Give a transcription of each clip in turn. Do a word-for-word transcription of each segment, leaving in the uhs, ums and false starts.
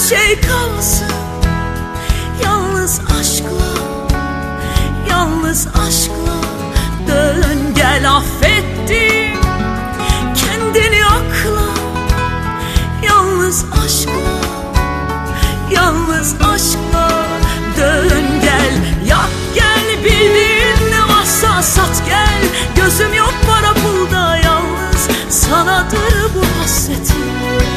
şey kalsın yalnız aşkla, yalnız aşkla. Dön gel affettim kendini akla, yalnız aşkla, yalnız aşkla. Dön gel, yak gel, bildiğin ne varsa sat gel. Gözüm yok para pulda, yalnız sanadır bu hasretim.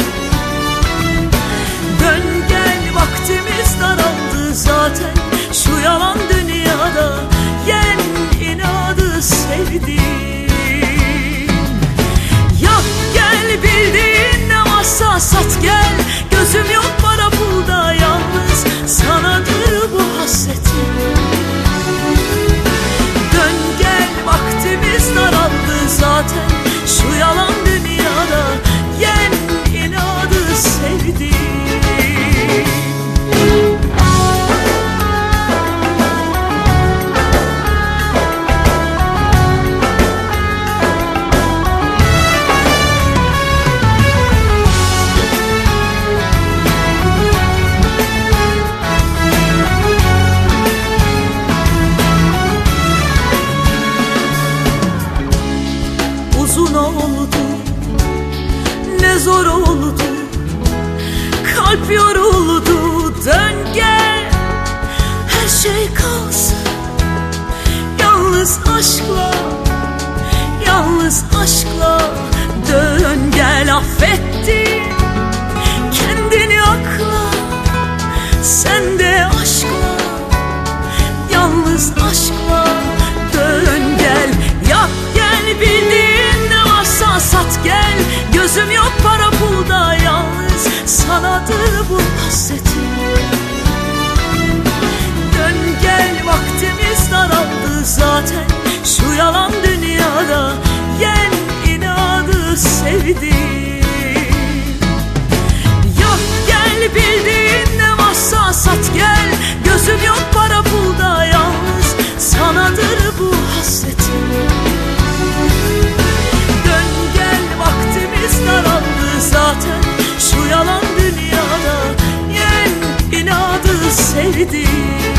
Dön gel, vaktimiz daraldı zaten şu yalan dünyada. Yen inadı sevdim. Yak gel, bildiğin ne varsa sat gel. Gözüm yok para pulda, yalnız sanadır bu hasretim. Dön gel, vaktimiz daraldı zaten şu yalan dünyada. Yen inadı sevdim. Uzun oldu, ne zor oldu, kalp yoruldu. Dön gel, her şey kalsın yalnız aşkla, yalnız aşkla. Dön gel, affettim kendini akla, sen de aşkla, yalnız aşkla. Dön gel, yak gel, bildiğin ne varsa sat gel. Gözüm yok para pulda, yalnız sanadır bu hasretim. Dön gel, vaktimiz daraldı zaten şu yalan dünyada. Yen inadı sevdim. Yak gel, bildiğin ne varsa sat gel. Gözüm yok para pulda, yalnız sanadır bu hasretim. Dön gel, vaktimiz daraldı zaten şu yalan dünyada. Yen inadı sevdim.